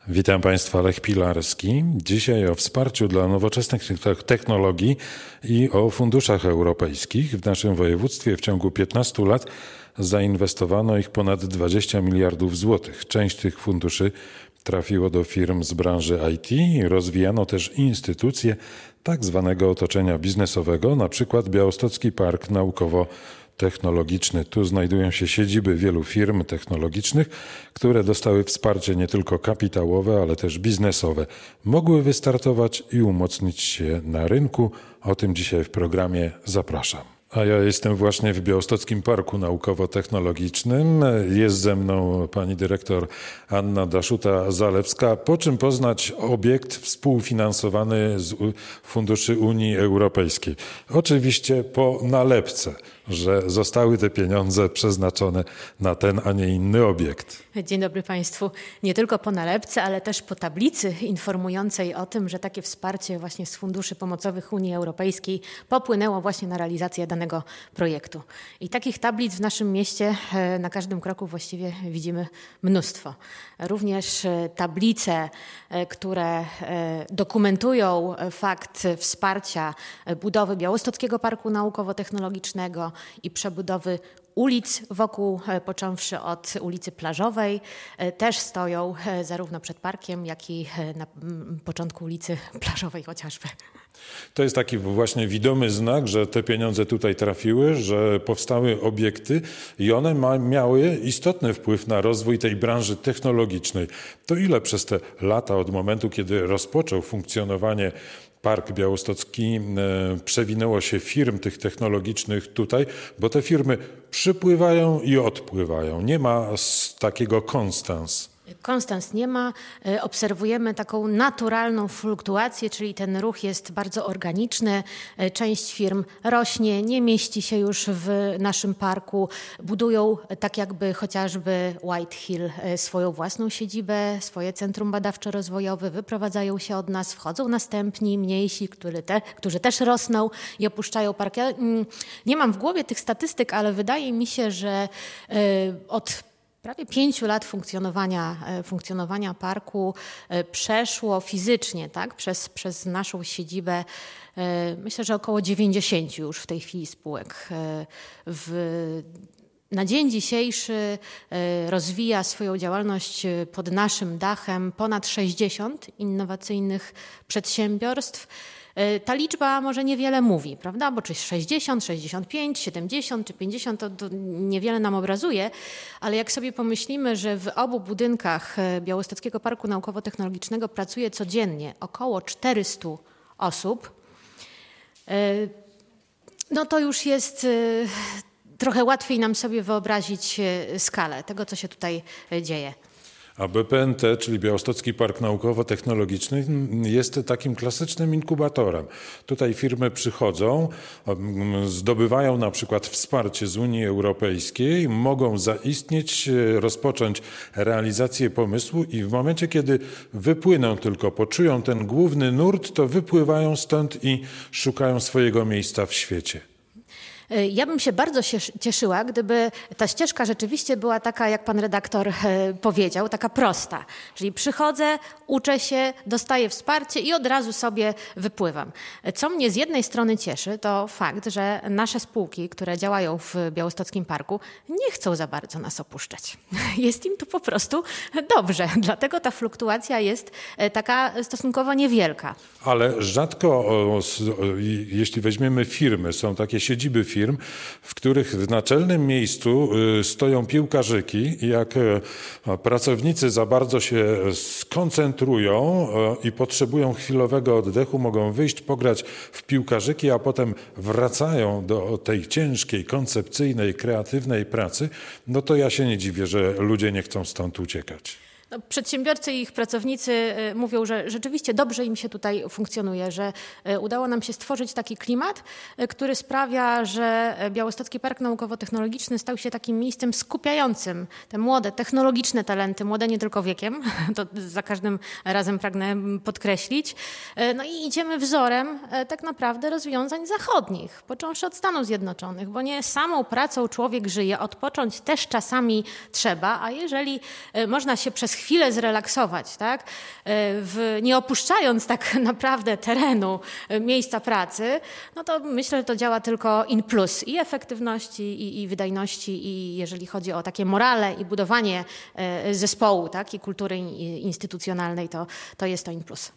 Witam Państwa, Lech Pilarski. Dzisiaj o wsparciu dla nowoczesnych technologii i o funduszach europejskich. W naszym województwie w ciągu 15 lat zainwestowano ich ponad 20 miliardów złotych. Część tych funduszy trafiło do firm z branży IT. Rozwijano też instytucje tak zwanego otoczenia biznesowego, na przykład Białostocki Park Naukowo-Technologiczny. Tu znajdują się siedziby wielu firm technologicznych, które dostały wsparcie nie tylko kapitałowe, ale też biznesowe. Mogły wystartować i umocnić się na rynku. O tym dzisiaj w programie zapraszam. A ja jestem właśnie w Białostockim Parku Naukowo-Technologicznym. Jest ze mną pani dyrektor Anna Daszuta-Zalewska. Po czym poznać obiekt współfinansowany z funduszy Unii Europejskiej? Oczywiście po nalepce, że zostały te pieniądze przeznaczone na ten, a nie inny obiekt. Dzień dobry Państwu. Nie tylko po nalepce, ale też po tablicy informującej o tym, że takie wsparcie właśnie z funduszy pomocowych Unii Europejskiej popłynęło właśnie na realizację danego projektu. I takich tablic w naszym mieście na każdym kroku właściwie widzimy mnóstwo. Również tablice, które dokumentują fakt wsparcia budowy Białostockiego Parku Naukowo-Technologicznego i przebudowy ulic wokół, począwszy od ulicy Plażowej, też stoją zarówno przed parkiem, jak i na początku ulicy Plażowej chociażby. To jest taki właśnie widomy znak, że te pieniądze tutaj trafiły, że powstały obiekty i one miały istotny wpływ na rozwój tej branży technologicznej. To ile przez te lata od momentu, kiedy rozpoczął funkcjonowanie Park Białostocki, przewinęło się firm tych technologicznych tutaj, bo te firmy przypływają i odpływają. Nie ma takiego konstans. Konstans nie ma. Obserwujemy taką naturalną fluktuację, czyli ten ruch jest bardzo organiczny. Część firm rośnie, nie mieści się już w naszym parku. Budują tak jakby chociażby White Hill swoją własną siedzibę, swoje centrum badawczo-rozwojowe, wyprowadzają się od nas, wchodzą następni, mniejsi, którzy też rosną i opuszczają park. Ja nie mam w głowie tych statystyk, ale wydaje mi się, że od prawie 5 lat funkcjonowania parku przeszło fizycznie, tak, przez naszą siedzibę, myślę, że około 90 już w tej chwili spółek. Na dzień dzisiejszy rozwija swoją działalność pod naszym dachem ponad 60 innowacyjnych przedsiębiorstw. Ta liczba może niewiele mówi, prawda? Bo czy 60, 65, 70 czy 50 to niewiele nam obrazuje, ale jak sobie pomyślimy, że w obu budynkach Białostockiego Parku Naukowo-Technologicznego pracuje codziennie około 400 osób, no to już jest trochę łatwiej nam sobie wyobrazić skalę tego, co się tutaj dzieje. A BPNT, czyli Białostocki Park Naukowo-Technologiczny, jest takim klasycznym inkubatorem. Tutaj firmy przychodzą, zdobywają na przykład wsparcie z Unii Europejskiej, mogą zaistnieć, rozpocząć realizację pomysłu i w momencie, kiedy wypłyną tylko, poczują ten główny nurt, to wypływają stąd i szukają swojego miejsca w świecie. Ja bym się bardzo cieszyła, gdyby ta ścieżka rzeczywiście była taka, jak pan redaktor powiedział, taka prosta. Czyli przychodzę, uczę się, dostaję wsparcie i od razu sobie wypływam. Co mnie z jednej strony cieszy, to fakt, że nasze spółki, które działają w Białostockim Parku, nie chcą za bardzo nas opuszczać. Jest im tu po prostu dobrze. Dlatego ta fluktuacja jest taka stosunkowo niewielka. Ale rzadko, jeśli weźmiemy firmy, są takie siedziby firm, w których w naczelnym miejscu stoją piłkarzyki i jak pracownicy za bardzo się skoncentrują i potrzebują chwilowego oddechu, mogą wyjść, pograć w piłkarzyki, a potem wracają do tej ciężkiej, koncepcyjnej, kreatywnej pracy, no to ja się nie dziwię, że ludzie nie chcą stąd uciekać. No, przedsiębiorcy i ich pracownicy mówią, że rzeczywiście dobrze im się tutaj funkcjonuje, że udało nam się stworzyć taki klimat, który sprawia, że Białostocki Park Naukowo-Technologiczny stał się takim miejscem skupiającym te młode, technologiczne talenty, młode nie tylko wiekiem, to za każdym razem pragnę podkreślić. No i idziemy wzorem tak naprawdę rozwiązań zachodnich, począwszy od Stanów Zjednoczonych, bo nie samą pracą człowiek żyje, odpocząć też czasami trzeba, a jeżeli można się przez chwilę zrelaksować, tak? Nie opuszczając tak naprawdę terenu miejsca pracy, no to myślę, że to działa tylko in plus i efektywności, i wydajności, i jeżeli chodzi o takie morale i budowanie zespołu, tak? I kultury instytucjonalnej, to jest to in plus.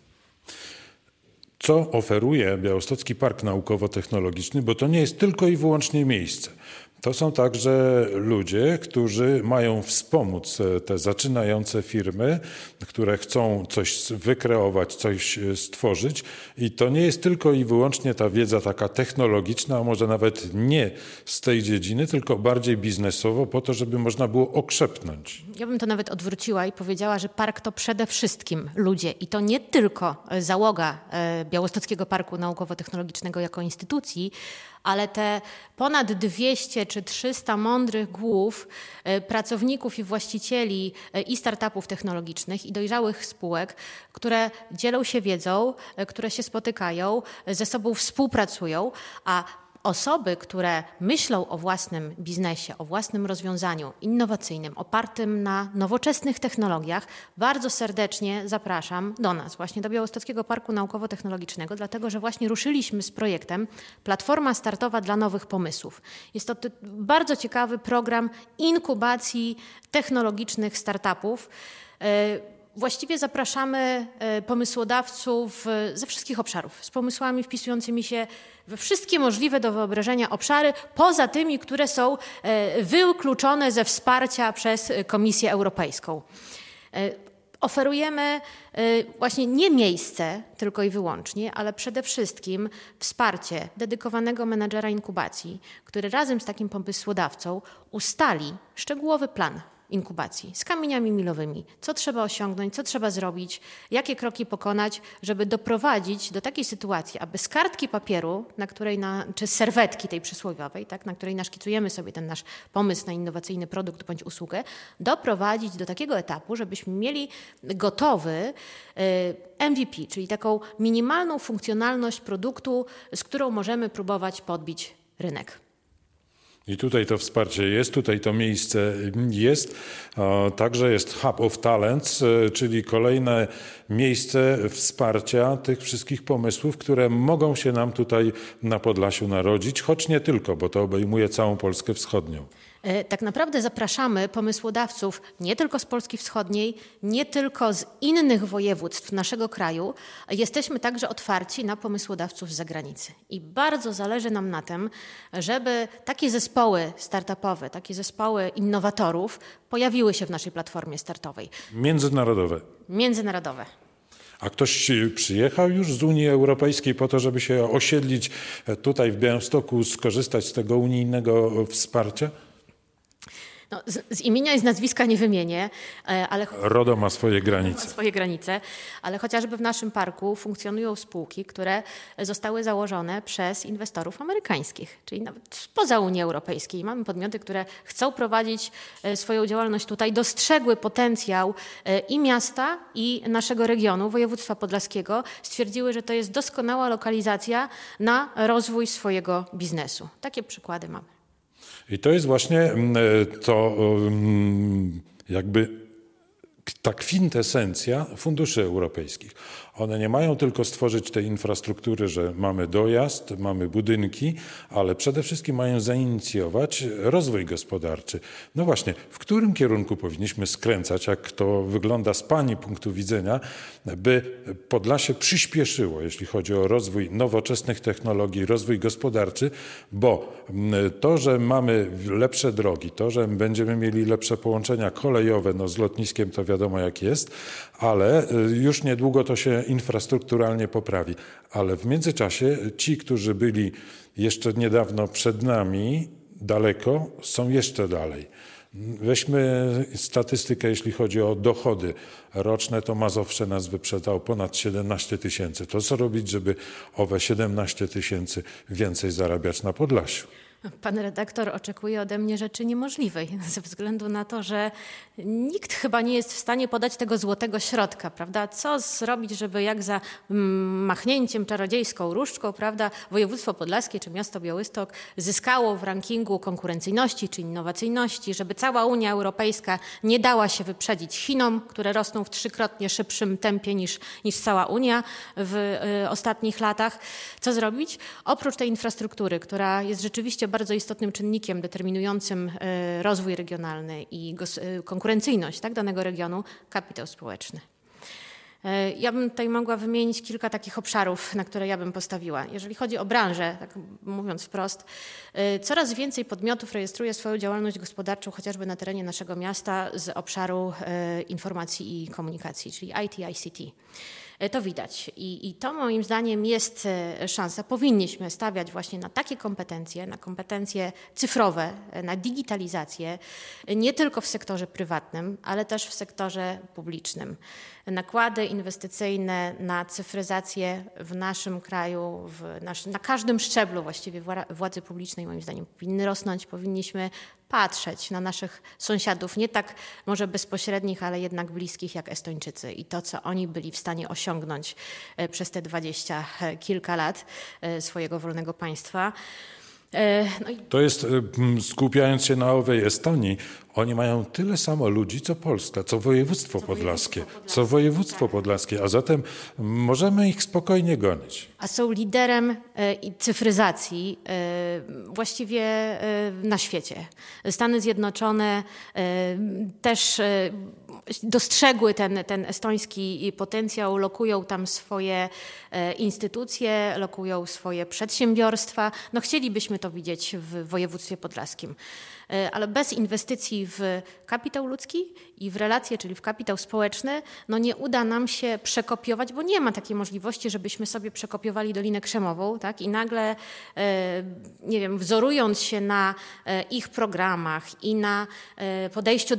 Co oferuje Białostocki Park Naukowo-Technologiczny, bo to nie jest tylko i wyłącznie miejsce. To są także ludzie, którzy mają wspomóc te zaczynające firmy, które chcą coś wykreować, coś stworzyć. I to nie jest tylko i wyłącznie ta wiedza taka technologiczna, a może nawet nie z tej dziedziny, tylko bardziej biznesowo, po to, żeby można było okrzepnąć. Ja bym to nawet odwróciła i powiedziała, że park to przede wszystkim ludzie. I to nie tylko załoga Białostockiego Parku Naukowo-Technologicznego jako instytucji, ale te ponad 200 czy 300 mądrych głów, pracowników i właścicieli i startupów technologicznych i dojrzałych spółek, które dzielą się wiedzą, które się spotykają, ze sobą współpracują, a osoby, które myślą o własnym biznesie, o własnym rozwiązaniu innowacyjnym, opartym na nowoczesnych technologiach, bardzo serdecznie zapraszam do nas, właśnie do Białostockiego Parku Naukowo-Technologicznego, dlatego że właśnie ruszyliśmy z projektem Platforma Startowa dla Nowych Pomysłów. Jest to bardzo ciekawy program inkubacji technologicznych startupów. Właściwie zapraszamy pomysłodawców ze wszystkich obszarów, z pomysłami wpisującymi się we wszystkie możliwe do wyobrażenia obszary, poza tymi, które są wykluczone ze wsparcia przez Komisję Europejską. Oferujemy właśnie nie miejsce tylko i wyłącznie, ale przede wszystkim wsparcie dedykowanego menadżera inkubacji, który razem z takim pomysłodawcą ustali szczegółowy plan inkubacji z kamieniami milowymi. Co trzeba osiągnąć, co trzeba zrobić, jakie kroki pokonać, żeby doprowadzić do takiej sytuacji, aby z kartki papieru, czy z serwetki tej przysłowiowej, tak, na której naszkicujemy sobie ten nasz pomysł na innowacyjny produkt bądź usługę, doprowadzić do takiego etapu, żebyśmy mieli gotowy MVP, czyli taką minimalną funkcjonalność produktu, z którą możemy próbować podbić rynek. I tutaj to wsparcie jest, tutaj to miejsce jest. Także jest Hub of Talents, czyli kolejne miejsce wsparcia tych wszystkich pomysłów, które mogą się nam tutaj na Podlasiu narodzić, choć nie tylko, bo to obejmuje całą Polskę Wschodnią. Tak naprawdę zapraszamy pomysłodawców nie tylko z Polski Wschodniej, nie tylko z innych województw naszego kraju. Jesteśmy także otwarci na pomysłodawców z zagranicy. I bardzo zależy nam na tym, żeby takie zespoły startupowe, takie zespoły innowatorów pojawiły się w naszej platformie startowej. Międzynarodowe. A ktoś przyjechał już z Unii Europejskiej po to, żeby się osiedlić tutaj w Białymstoku, skorzystać z tego unijnego wsparcia? No, z imienia i z nazwiska nie wymienię, ale... RODO ma swoje granice. Ale chociażby w naszym parku funkcjonują spółki, które zostały założone przez inwestorów amerykańskich, czyli nawet spoza Unii Europejskiej. Mamy podmioty, które chcą prowadzić swoją działalność tutaj, dostrzegły potencjał i miasta, i naszego regionu, województwa podlaskiego, stwierdziły, że to jest doskonała lokalizacja na rozwój swojego biznesu. Takie przykłady mamy. I to jest właśnie to jakby ta kwintesencja funduszy europejskich. One nie mają tylko stworzyć tej infrastruktury, że mamy dojazd, mamy budynki, ale przede wszystkim mają zainicjować rozwój gospodarczy. No właśnie, w którym kierunku powinniśmy skręcać, jak to wygląda z Pani punktu widzenia, by Podlasie przyspieszyło, jeśli chodzi o rozwój nowoczesnych technologii, rozwój gospodarczy, bo to, że mamy lepsze drogi, to, że będziemy mieli lepsze połączenia kolejowe, no z lotniskiem to wiadomo jak jest, ale już niedługo to się infrastrukturalnie poprawi. Ale w międzyczasie ci, którzy byli jeszcze niedawno przed nami, daleko, są jeszcze dalej. Weźmy statystykę, jeśli chodzi o dochody roczne, to Mazowsze nas wyprzedało ponad 17 000. To co robić, żeby owe 17 000 więcej zarabiać na Podlasiu? Pan redaktor oczekuje ode mnie rzeczy niemożliwej, ze względu na to, że nikt chyba nie jest w stanie podać tego złotego środka, prawda? Co zrobić, żeby jak za machnięciem czarodziejską różdżką, prawda, województwo podlaskie czy miasto Białystok zyskało w rankingu konkurencyjności czy innowacyjności, żeby cała Unia Europejska nie dała się wyprzedzić Chinom, które rosną w 3-krotnie szybszym tempie niż cała Unia w ostatnich latach. Co zrobić? Oprócz tej infrastruktury, która jest rzeczywiście bardzo istotnym czynnikiem determinującym rozwój regionalny i konkurencyjność, tak, danego regionu, kapitał społeczny. Ja bym tutaj mogła wymienić kilka takich obszarów, na które ja bym postawiła. Jeżeli chodzi o branżę, tak mówiąc wprost, coraz więcej podmiotów rejestruje swoją działalność gospodarczą chociażby na terenie naszego miasta z obszaru informacji i komunikacji, czyli IT, ICT. To widać i to moim zdaniem jest szansa. Powinniśmy stawiać właśnie na takie kompetencje, na kompetencje cyfrowe, na digitalizację, nie tylko w sektorze prywatnym, ale też w sektorze publicznym. Nakłady inwestycyjne na cyfryzację w naszym kraju, na każdym szczeblu właściwie władzy publicznej moim zdaniem powinny rosnąć. Powinniśmy patrzeć na naszych sąsiadów, nie tak może bezpośrednich, ale jednak bliskich jak Estończycy i to, co oni byli w stanie osiągnąć przez te 20 kilka lat swojego wolnego państwa. To jest, skupiając się na owej Estonii, oni mają tyle samo ludzi, co Polska, co województwo podlaskie, a zatem możemy ich spokojnie gonić. A są liderem cyfryzacji właściwie na świecie. Stany Zjednoczone też dostrzegły ten estoński potencjał, lokują tam swoje instytucje, lokują swoje przedsiębiorstwa. No chcielibyśmy to widzieć w województwie podlaskim. Ale bez inwestycji w kapitał ludzki i w relacje, czyli w kapitał społeczny, no nie uda nam się przekopiować, bo nie ma takiej możliwości, żebyśmy sobie przekopiowali Dolinę Krzemową, tak? I nagle, nie wiem, wzorując się na ich programach i na podejściu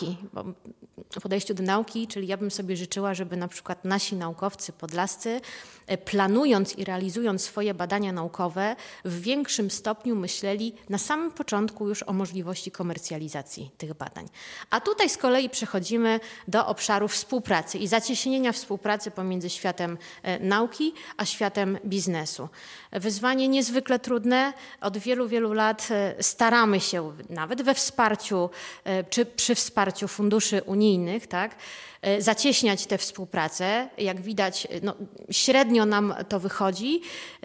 do nauki, czyli ja bym sobie życzyła, żeby na przykład nasi naukowcy podlascy, planując i realizując swoje badania naukowe, w większym stopniu myśleli na samym początku już o możliwości komercjalizacji tych badań. A tutaj z kolei przechodzimy do obszaru współpracy i zacieśnienia współpracy pomiędzy światem nauki a światem biznesu. Wyzwanie niezwykle trudne. Od wielu, wielu lat staramy się, nawet we wsparciu czy przy wsparciu funduszy unijnych, tak, zacieśniać tę współpracę. Jak widać, no, średnio nam to wychodzi,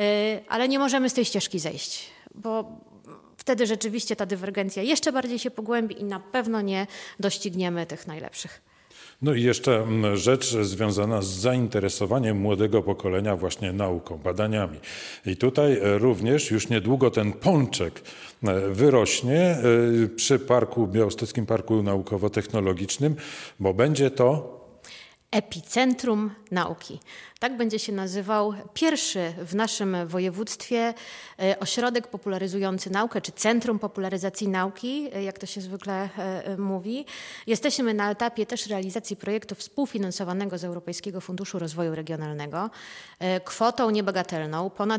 ale nie możemy z tej ścieżki zejść, bo wtedy rzeczywiście ta dywergencja jeszcze bardziej się pogłębi i na pewno nie dościgniemy tych najlepszych. No i jeszcze rzecz związana z zainteresowaniem młodego pokolenia właśnie nauką, badaniami. I tutaj również już niedługo ten pączek wyrośnie przy Białostockim Parku Naukowo-Technologicznym, bo będzie to Epicentrum Nauki. Tak będzie się nazywał pierwszy w naszym województwie ośrodek popularyzujący naukę, czy Centrum Popularyzacji Nauki, jak to się zwykle mówi. Jesteśmy na etapie też realizacji projektu współfinansowanego z Europejskiego Funduszu Rozwoju Regionalnego kwotą niebagatelną, ponad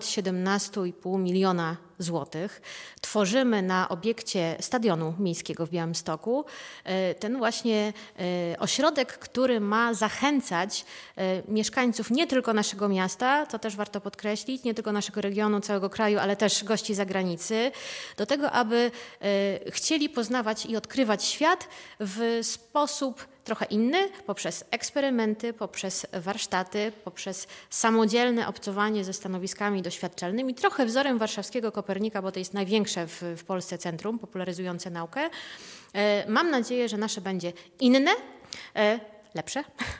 17,5 miliona złotych. Tworzymy na obiekcie Stadionu Miejskiego w Białymstoku ten właśnie ośrodek, który ma zachęcać mieszkańców nie tylko naszego miasta, to też warto podkreślić, nie tylko naszego regionu, całego kraju, ale też gości z zagranicy, do tego, aby chcieli poznawać i odkrywać świat w sposób trochę inny, poprzez eksperymenty, poprzez warsztaty, poprzez samodzielne obcowanie ze stanowiskami doświadczalnymi, trochę wzorem warszawskiego Kopernika, bo to jest największe w Polsce centrum popularyzujące naukę. Mam nadzieję, że nasze będzie inne, lepsze.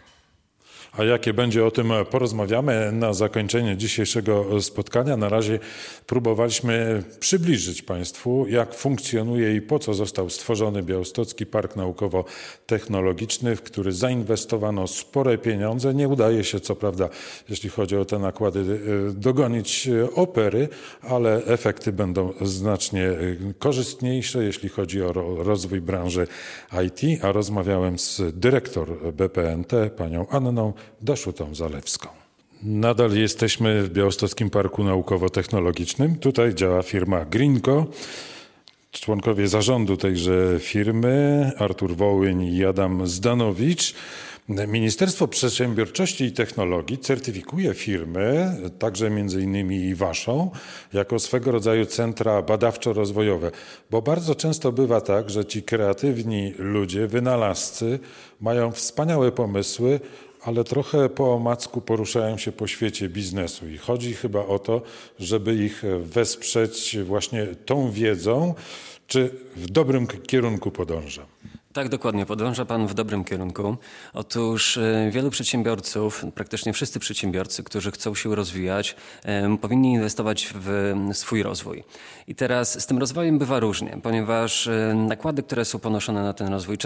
A jakie będzie, o tym porozmawiamy na zakończenie dzisiejszego spotkania. Na razie próbowaliśmy przybliżyć Państwu, jak funkcjonuje i po co został stworzony Białostocki Park Naukowo-Technologiczny, w który zainwestowano spore pieniądze. Nie udaje się, co prawda, jeśli chodzi o te nakłady, dogonić opery, ale efekty będą znacznie korzystniejsze, jeśli chodzi o rozwój branży IT. A rozmawiałem z dyrektor BPNT, panią Anną Daszutą-Zalewską. Nadal jesteśmy w Białostockim Parku Naukowo-Technologicznym. Tutaj działa firma Greenco. Członkowie zarządu tejże firmy, Artur Wołyń i Adam Zdanowicz. Ministerstwo Przedsiębiorczości i Technologii certyfikuje firmy, także między innymi i waszą, jako swego rodzaju centra badawczo-rozwojowe. Bo bardzo często bywa tak, że ci kreatywni ludzie, wynalazcy mają wspaniałe pomysły, ale trochę po omacku poruszają się po świecie biznesu i chodzi chyba o to, żeby ich wesprzeć właśnie tą wiedzą, czy w dobrym kierunku podąża. Tak, dokładnie. Podąża pan w dobrym kierunku. Otóż wielu przedsiębiorców, praktycznie wszyscy przedsiębiorcy, którzy chcą się rozwijać, powinni inwestować w swój rozwój. I teraz z tym rozwojem bywa różnie, ponieważ nakłady, które są ponoszone na ten rozwój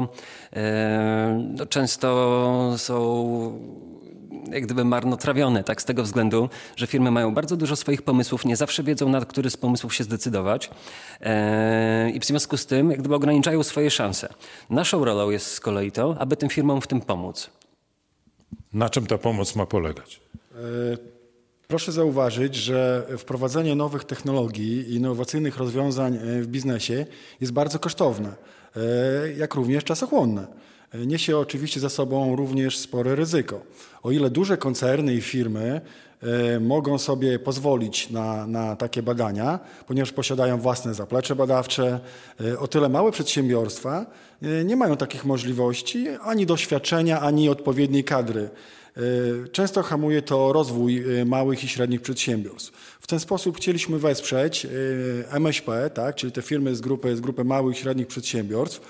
często są jak gdyby marnotrawione, tak, z tego względu, że firmy mają bardzo dużo swoich pomysłów, nie zawsze wiedzą, na który z pomysłów się zdecydować i w związku z tym jak gdyby ograniczają swoje szanse. Naszą rolą jest z kolei to, aby tym firmom w tym pomóc. Na czym ta pomoc ma polegać? Proszę zauważyć, że wprowadzenie nowych technologii i innowacyjnych rozwiązań w biznesie jest bardzo kosztowne, jak również czasochłonne. Niesie oczywiście za sobą również spore ryzyko. O ile duże koncerny i firmy mogą sobie pozwolić na takie badania, ponieważ posiadają własne zaplecze badawcze, o tyle małe przedsiębiorstwa nie mają takich możliwości, ani doświadczenia, ani odpowiedniej kadry. Często hamuje to rozwój małych i średnich przedsiębiorstw. W ten sposób chcieliśmy wesprzeć MŚP, tak, czyli te firmy z grupy małych i średnich przedsiębiorstw,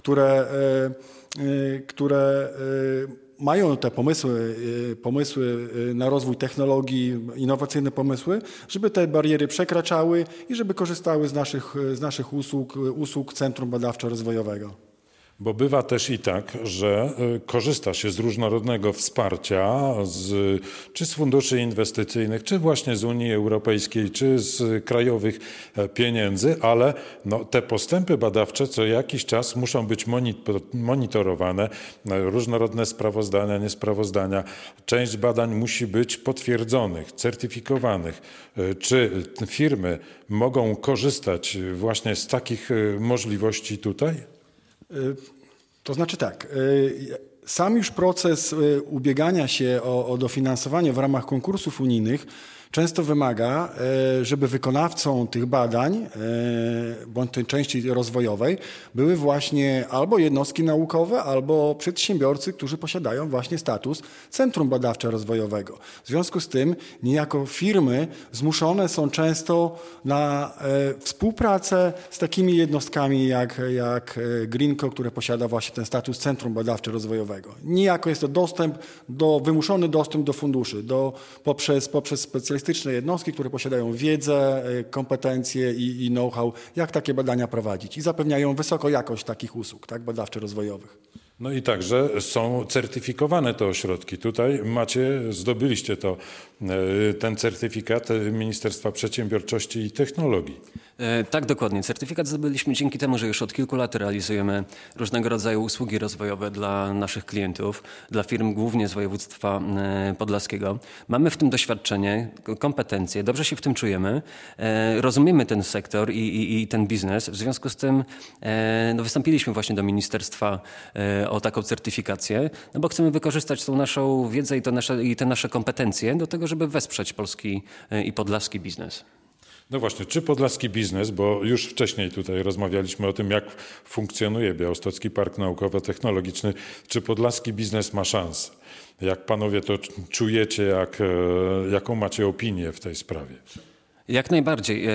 które mają te pomysły na rozwój technologii, innowacyjne pomysły, żeby te bariery przekraczały i żeby korzystały z naszych usług Centrum Badawczo-Rozwojowego. Bo bywa też i tak, że korzysta się z różnorodnego wsparcia, czy z funduszy inwestycyjnych, czy właśnie z Unii Europejskiej, czy z krajowych pieniędzy, ale te postępy badawcze co jakiś czas muszą być monitorowane, różnorodne sprawozdania, niesprawozdania. Część badań musi być potwierdzonych, certyfikowanych. Czy firmy mogą korzystać właśnie z takich możliwości tutaj? To znaczy tak, sam już proces ubiegania się o dofinansowanie w ramach konkursów unijnych często wymaga, żeby wykonawcą tych badań, bądź tej części rozwojowej, były właśnie albo jednostki naukowe, albo przedsiębiorcy, którzy posiadają właśnie status Centrum Badawczo-Rozwojowego. W związku z tym niejako firmy zmuszone są często na współpracę z takimi jednostkami jak Greenco, które posiada właśnie ten status Centrum Badawczo-Rozwojowego. Niejako jest to wymuszony dostęp do funduszy, poprzez specjalistyczne jednostki, które posiadają wiedzę, kompetencje i know-how, jak takie badania prowadzić i zapewniają wysoką jakość takich usług, tak, badawczo-rozwojowych. No i także są certyfikowane te ośrodki. Tutaj zdobyliście ten certyfikat Ministerstwa Przedsiębiorczości i Technologii. Tak, dokładnie. Certyfikat zdobyliśmy dzięki temu, że już od kilku lat realizujemy różnego rodzaju usługi rozwojowe dla naszych klientów, dla firm głównie z województwa podlaskiego. Mamy w tym doświadczenie, kompetencje, dobrze się w tym czujemy, rozumiemy ten sektor i ten biznes. W związku z tym wystąpiliśmy właśnie do ministerstwa o taką certyfikację, bo chcemy wykorzystać tą naszą wiedzę i te nasze kompetencje do tego, żeby wesprzeć polski i podlaski biznes. No właśnie, czy podlaski biznes, bo już wcześniej tutaj rozmawialiśmy o tym, jak funkcjonuje Białostocki Park Naukowo-Technologiczny, czy podlaski biznes ma szansę? Jak panowie to czujecie, jaką macie opinię w tej sprawie? Jak najbardziej.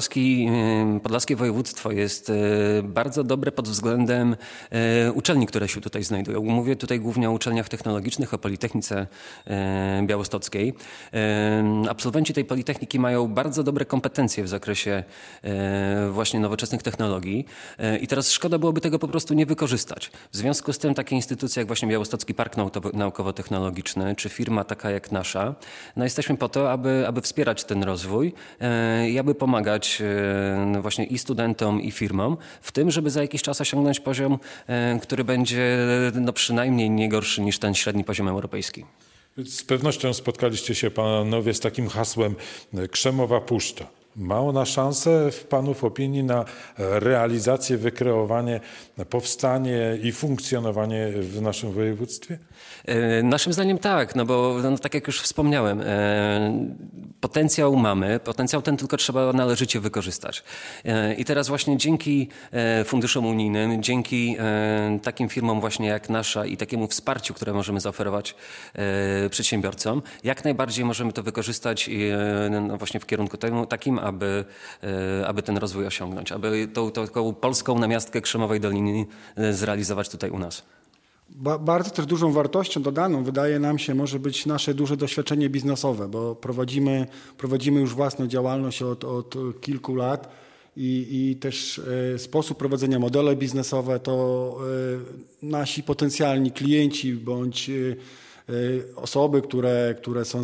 Podlaskie województwo jest bardzo dobre pod względem uczelni, które się tutaj znajdują. Mówię tutaj głównie o uczelniach technologicznych, o Politechnice Białostockiej. Absolwenci tej Politechniki mają bardzo dobre kompetencje w zakresie właśnie nowoczesnych technologii i teraz szkoda byłoby tego po prostu nie wykorzystać. W związku z tym takie instytucje jak właśnie Białostocki Park Naukowo-Technologiczny czy firma taka jak nasza, jesteśmy po to, aby wspierać ten rozwój i aby pomagać właśnie i studentom, i firmom w tym, żeby za jakiś czas osiągnąć poziom, który będzie przynajmniej nie gorszy niż ten średni poziom europejski. Z pewnością spotkaliście się panowie z takim hasłem Krzemowa Puszcza. Ma ona szansę w panów opinii na realizację, wykreowanie, powstanie i funkcjonowanie w naszym województwie? Naszym zdaniem tak, no bo tak jak już wspomniałem, potencjał mamy, potencjał ten tylko trzeba należycie wykorzystać. I teraz właśnie dzięki funduszom unijnym, dzięki takim firmom właśnie jak nasza i takiemu wsparciu, które możemy zaoferować przedsiębiorcom, jak najbardziej możemy to wykorzystać no właśnie w kierunku takim, aby ten rozwój osiągnąć, aby tą polską namiastkę Krzemowej Doliny zrealizować tutaj u nas. Bardzo też dużą wartością dodaną wydaje nam się może być nasze duże doświadczenie biznesowe, bo prowadzimy już własną działalność od kilku lat i też sposób prowadzenia, modele biznesowe to nasi potencjalni klienci bądź osoby, które są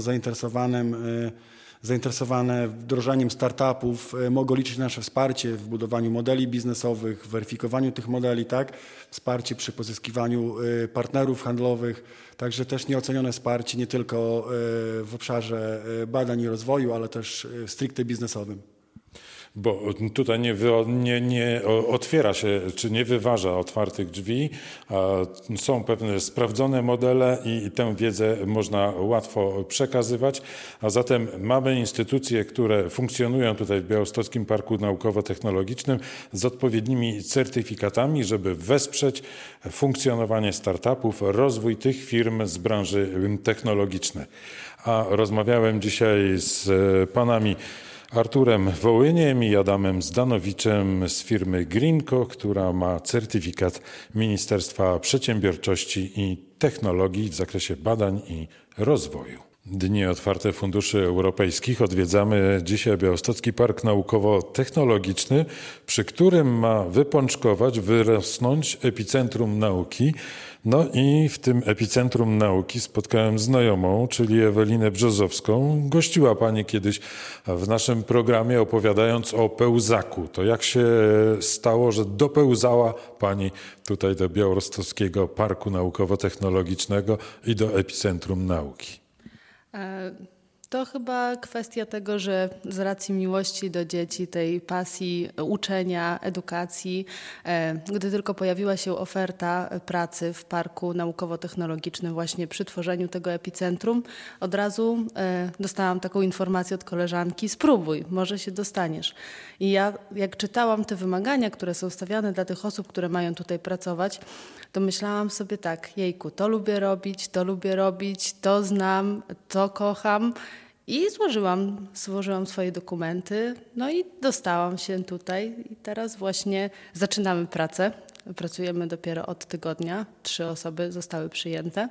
zainteresowane wdrożeniem startupów, mogą liczyć na nasze wsparcie w budowaniu modeli biznesowych, w weryfikowaniu tych modeli, tak? Wsparcie przy pozyskiwaniu partnerów handlowych, także też nieocenione wsparcie nie tylko w obszarze badań i rozwoju, ale też stricte biznesowym. Bo tutaj nie otwiera się, czy nie wyważa otwartych drzwi, a są pewne sprawdzone modele i tę wiedzę można łatwo przekazywać, a zatem mamy instytucje, które funkcjonują tutaj w Białostockim Parku Naukowo-Technologicznym z odpowiednimi certyfikatami, żeby wesprzeć funkcjonowanie startupów, rozwój tych firm z branży technologicznej. A rozmawiałem dzisiaj z panami Arturem Wołyniem i Adamem Zdanowiczem z firmy Greenco, która ma certyfikat Ministerstwa Przedsiębiorczości i Technologii w zakresie badań i rozwoju. Dni otwarte funduszy europejskich odwiedzamy dzisiaj Białostocki Park Naukowo-Technologiczny, przy którym ma wypączkować, wyrosnąć epicentrum nauki. No i w tym epicentrum nauki spotkałem znajomą, czyli Ewelinę Brzozowską. Gościła pani kiedyś w naszym programie, opowiadając o pełzaku. To jak się stało, że dopełzała pani tutaj do Białostockiego Parku Naukowo-Technologicznego i do epicentrum nauki? To chyba kwestia tego, że z racji miłości do dzieci, tej pasji uczenia, edukacji, gdy tylko pojawiła się oferta pracy w Parku Naukowo-Technologicznym właśnie przy tworzeniu tego epicentrum, od razu dostałam taką informację od koleżanki: spróbuj, może się dostaniesz. I ja jak czytałam te wymagania, które są stawiane dla tych osób, które mają tutaj pracować, to myślałam sobie tak: jejku, to lubię robić, to znam, to kocham. I złożyłam swoje dokumenty, no i dostałam się tutaj i teraz właśnie zaczynamy pracę. Pracujemy dopiero od tygodnia, 3 osoby zostały przyjęte.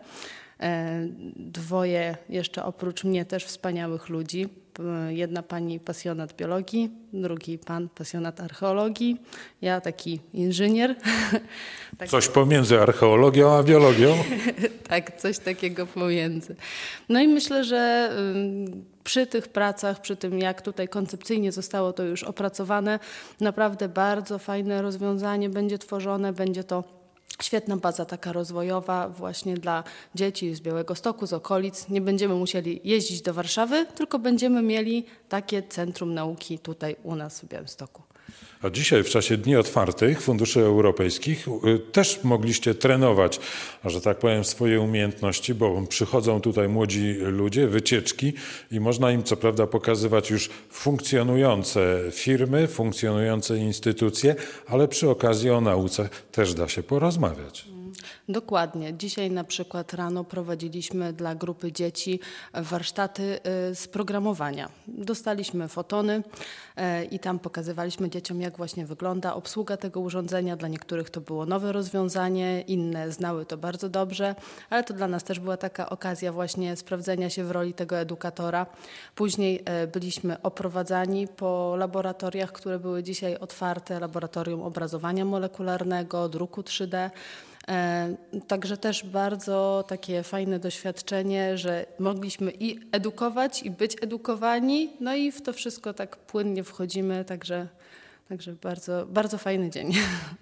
2 jeszcze oprócz mnie też wspaniałych ludzi. Jedna pani pasjonat biologii, drugi pan pasjonat archeologii, ja taki inżynier. Coś pomiędzy archeologią a biologią? Tak, coś takiego pomiędzy. No i myślę, że przy tych pracach, przy tym jak tutaj koncepcyjnie zostało to już opracowane, naprawdę bardzo fajne rozwiązanie będzie tworzone, będzie to świetna baza taka rozwojowa właśnie dla dzieci z Białegostoku, z okolic. Nie będziemy musieli jeździć do Warszawy, tylko będziemy mieli takie centrum nauki tutaj u nas w Białymstoku. A dzisiaj w czasie Dni Otwartych Funduszy Europejskich też mogliście trenować, że tak powiem, swoje umiejętności, bo przychodzą tutaj młodzi ludzie, wycieczki i można im co prawda pokazywać już funkcjonujące firmy, funkcjonujące instytucje, ale przy okazji o nauce też da się porozmawiać. Dokładnie. Dzisiaj na przykład rano prowadziliśmy dla grupy dzieci warsztaty z programowania. Dostaliśmy fotony i tam pokazywaliśmy dzieciom, jak właśnie wygląda obsługa tego urządzenia. Dla niektórych to było nowe rozwiązanie, inne znały to bardzo dobrze, ale to dla nas też była taka okazja właśnie sprawdzenia się w roli tego edukatora. Później byliśmy oprowadzani po laboratoriach, które były dzisiaj otwarte, laboratorium obrazowania molekularnego, druku 3D. Także też bardzo takie fajne doświadczenie, że mogliśmy i edukować, i być edukowani, no i w to wszystko tak płynnie wchodzimy, także bardzo, bardzo fajny dzień.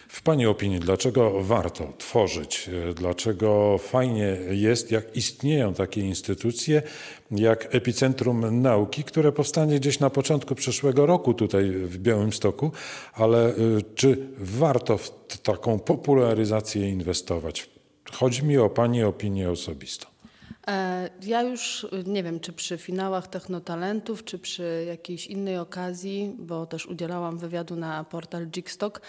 W Pani opinii, dlaczego warto tworzyć, dlaczego fajnie jest, jak istnieją takie instytucje jak Epicentrum Nauki, które powstanie gdzieś na początku przyszłego roku tutaj w Białymstoku, ale czy warto w taką popularyzację inwestować? Chodzi mi o Pani opinię osobistą. Ja już nie wiem, czy przy finałach Technotalentów, czy przy jakiejś innej okazji, bo też udzielałam wywiadu na portal Jigstock,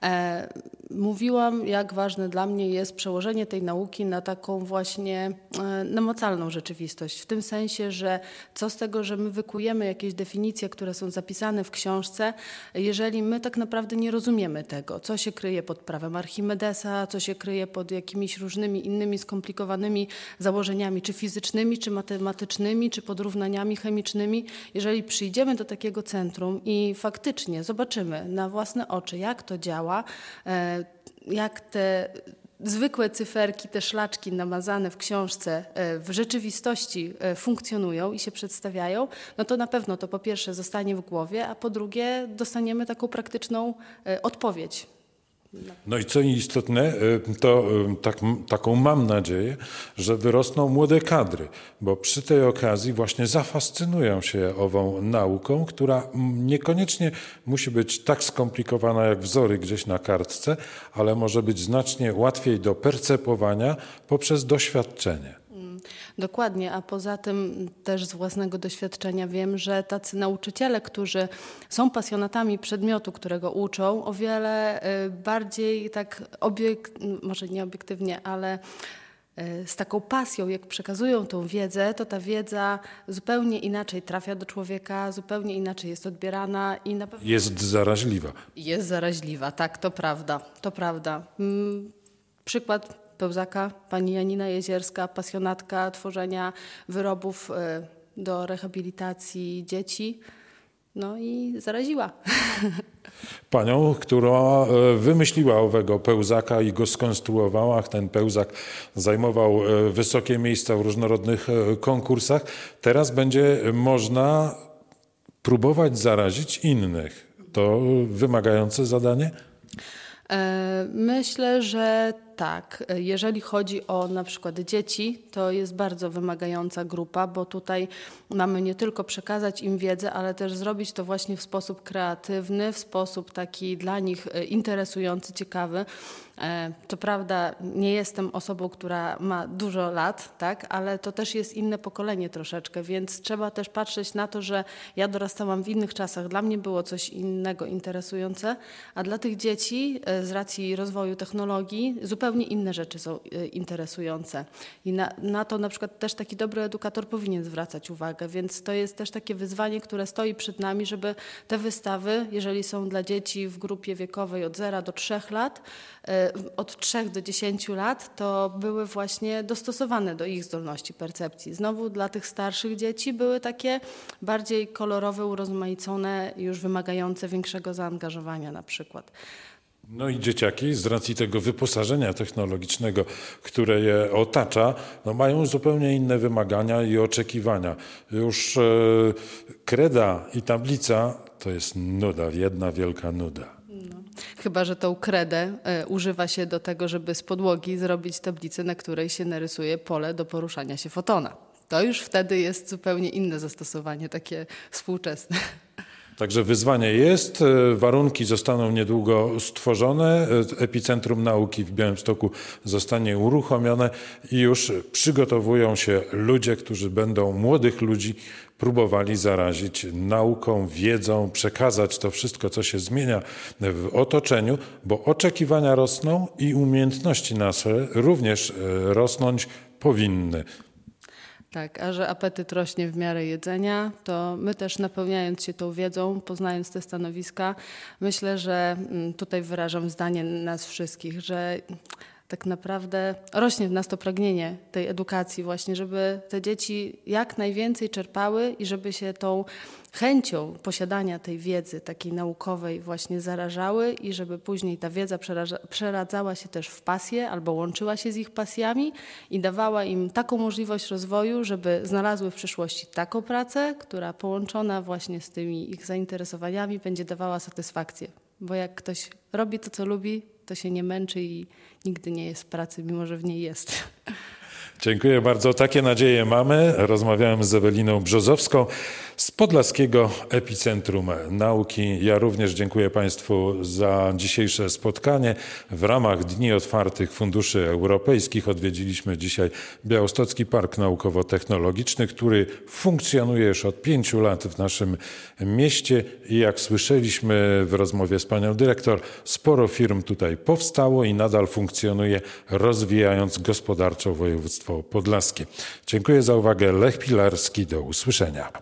mówiłam, jak ważne dla mnie jest przełożenie tej nauki na taką właśnie namacalną rzeczywistość. W tym sensie, że co z tego, że my wykujemy jakieś definicje, które są zapisane w książce, jeżeli my tak naprawdę nie rozumiemy tego, co się kryje pod prawem Archimedesa, co się kryje pod jakimiś różnymi innymi skomplikowanymi założeniami, czy fizycznymi, czy matematycznymi, czy podrównaniami chemicznymi. Jeżeli przyjdziemy do takiego centrum i faktycznie zobaczymy na własne oczy, jak to działa, jak te zwykłe cyferki, te szlaczki namazane w książce w rzeczywistości funkcjonują i się przedstawiają, no to na pewno to po pierwsze zostanie w głowie, a po drugie dostaniemy taką praktyczną odpowiedź. No i co istotne, to taką mam nadzieję, że wyrosną młode kadry, bo przy tej okazji właśnie zafascynują się ową nauką, która niekoniecznie musi być tak skomplikowana jak wzory gdzieś na kartce, ale może być znacznie łatwiej do percepowania poprzez doświadczenie. Dokładnie, a poza tym też z własnego doświadczenia wiem, że tacy nauczyciele, którzy są pasjonatami przedmiotu, którego uczą, o wiele bardziej tak może nie obiektywnie, ale z taką pasją, jak przekazują tą wiedzę, to ta wiedza zupełnie inaczej trafia do człowieka, zupełnie inaczej jest odbierana i na pewno Jest zaraźliwa. Jest zaraźliwa, tak, to prawda, to prawda. Przykład Pełzaka, pani Janina Jezierska, pasjonatka tworzenia wyrobów do rehabilitacji dzieci, no i zaraziła. Panią, która wymyśliła owego pełzaka i go skonstruowała. Ten pełzak zajmował wysokie miejsca w różnorodnych konkursach. Teraz będzie można próbować zarazić innych. To wymagające zadanie? Myślę, że tak. Jeżeli chodzi o na przykład dzieci, to jest bardzo wymagająca grupa, bo tutaj mamy nie tylko przekazać im wiedzę, ale też zrobić to właśnie w sposób kreatywny, w sposób taki dla nich interesujący, ciekawy. Co prawda nie jestem osobą, która ma dużo lat, tak, ale to też jest inne pokolenie troszeczkę, więc trzeba też patrzeć na to, że ja dorastałam w innych czasach. Dla mnie było coś innego interesujące, a dla tych dzieci z racji rozwoju technologii zupełnie inne rzeczy są interesujące. I na to na przykład też taki dobry edukator powinien zwracać uwagę, więc to jest też takie wyzwanie, które stoi przed nami, żeby te wystawy, jeżeli są dla dzieci w grupie wiekowej od 0 do 3 lat, od 3 do 10 lat, to były właśnie dostosowane do ich zdolności percepcji. Znowu dla tych starszych dzieci były takie bardziej kolorowe, urozmaicone, już wymagające większego zaangażowania na przykład. No i dzieciaki z racji tego wyposażenia technologicznego, które je otacza, no mają zupełnie inne wymagania i oczekiwania. Już kreda i tablica to jest nuda, jedna wielka nuda. No. Chyba że tą kredę używa się do tego, żeby z podłogi zrobić tablicę, na której się narysuje pole do poruszania się fotona. To już wtedy jest zupełnie inne zastosowanie, takie współczesne. Także wyzwanie jest, warunki zostaną niedługo stworzone, Epicentrum Nauki w Białymstoku zostanie uruchomione i już przygotowują się ludzie, którzy będą młodych ludzi próbowali zarazić nauką, wiedzą, przekazać to wszystko, co się zmienia w otoczeniu, bo oczekiwania rosną i umiejętności nasze również rosnąć powinny. Tak, a że apetyt rośnie w miarę jedzenia, to my też napełniając się tą wiedzą, poznając te stanowiska, myślę, że tutaj wyrażam zdanie nas wszystkich, że tak naprawdę rośnie w nas to pragnienie tej edukacji właśnie, żeby te dzieci jak najwięcej czerpały i żeby się tą chęcią posiadania tej wiedzy takiej naukowej właśnie zarażały i żeby później ta wiedza przeradzała się też w pasję albo łączyła się z ich pasjami i dawała im taką możliwość rozwoju, żeby znalazły w przyszłości taką pracę, która połączona właśnie z tymi ich zainteresowaniami będzie dawała satysfakcję. Bo jak ktoś robi to, co lubi, to się nie męczy i nigdy nie jest w pracy, mimo że w niej jest. Dziękuję bardzo. Takie nadzieje mamy. Rozmawiałem z Eweliną Brzozowską z Podlaskiego Epicentrum Nauki. Ja również dziękuję Państwu za dzisiejsze spotkanie. W ramach Dni Otwartych Funduszy Europejskich odwiedziliśmy dzisiaj Białostocki Park Naukowo-Technologiczny, który funkcjonuje już od 5 lat w naszym mieście i jak słyszeliśmy w rozmowie z panią dyrektor, sporo firm tutaj powstało i nadal funkcjonuje, rozwijając gospodarczo województwo podlaskie. Dziękuję za uwagę. Lech Pilarski, do usłyszenia.